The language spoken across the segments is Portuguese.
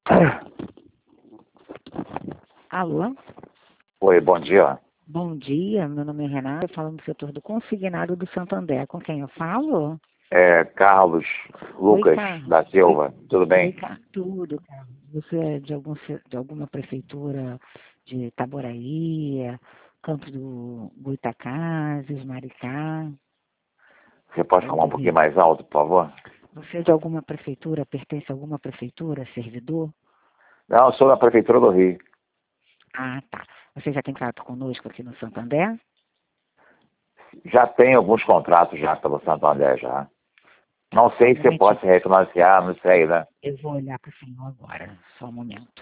Alô? Oi, bom dia. Bom dia, meu nome é Renata, falando do setor do consignado do Santander. Com quem eu falo? É Carlos Oi, Lucas Carlos. da Silva, tudo Oi, bem? Tudo, Carlos. Você é de alguma prefeitura de Itaboraí, Campos do Goytacazes, Maricá, Você pode ou falar do um pouquinho Rio? mais alto, por favor? Você é de alguma prefeitura, pertence a alguma prefeitura, servidor? Não, eu sou da Prefeitura do Rio. Ah, tá. Você já tem contato conosco aqui no Santander? Já tem alguns contratos já pelo Santander já. Não Só um sei se você momentinho. pode se refinanciar, não sei, né? Eu vou olhar para o senhor agora. Só um momento.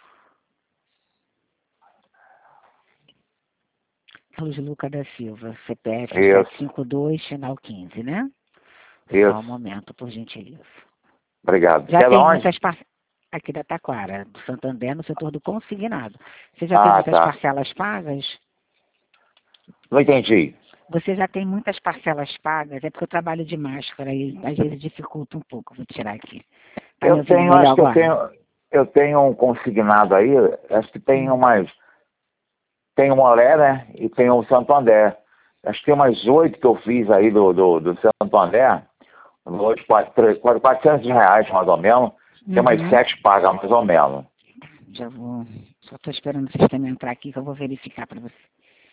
Carlos Lucas da Silva, CPF Isso, 752, final 15, né? Só um isso. momento, por gentileza. Obrigado. Você Já é de tem onde? muitas parcelas. Aqui da Taquara, do Santander, no setor do consignado. Você já tem Ah, muitas tá. parcelas pagas? Não entendi. Você já tem muitas parcelas pagas? É porque eu trabalho de máscara e às vezes dificulta um pouco. Vou tirar aqui. Tá me Eu ouvindo tenho, melhor acho que agora? eu tenho um consignado aí, acho que tem o Moré, né? E tem o Santander. Acho que tem umas 8 que eu fiz aí do Santander. Hoje, R$ 400 mais ou menos. Tem mais Uhum. 7 paga mais ou menos. Já vou. Só estou esperando o sistema entrar aqui que eu vou verificar para você.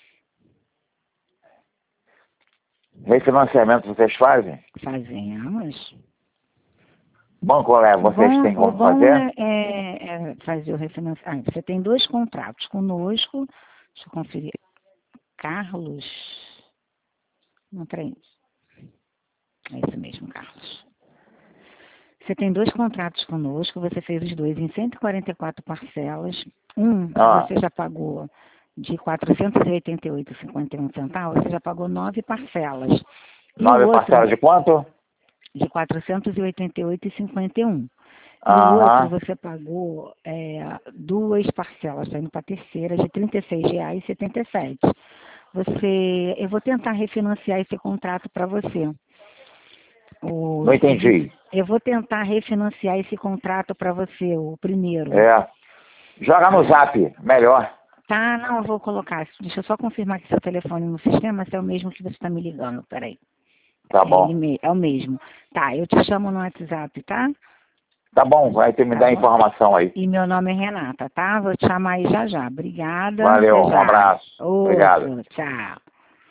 Refinanciamento vocês fazem? Fazemos. Banco, vocês têm O como bom fazer? é fazer o refinanciamento. Você tem dois contratos conosco. Deixa eu conferir. Carlos. Não, peraí. É isso mesmo, Carlos. Você tem dois contratos conosco. Você fez os dois em 144 parcelas. Ah, Você já pagou de R$ 488,51. Você já pagou 9 parcelas. E o 9 outro, parcelas de quanto? de R$ 488,51. E o outro Aham. você pagou duas parcelas, está indo para a terceira, de R$ 36,77. Eu vou tentar refinanciar esse contrato para você. Não entendi. Eu vou tentar refinanciar esse contrato para você, o primeiro. É. Joga no Tá? zap, melhor. Tá, não, eu vou colocar. Deixa eu só confirmar que seu telefone no sistema se é o mesmo que você está me ligando. Peraí. Tá bom. É o mesmo. Tá, eu te chamo no WhatsApp, tá? Tá bom, vai ter me Tá dar bom? informação aí. E meu nome é Renata, tá? Vou te chamar aí já já. Obrigada, Valeu, até um já. abraço. Obrigado. Outro, tchau.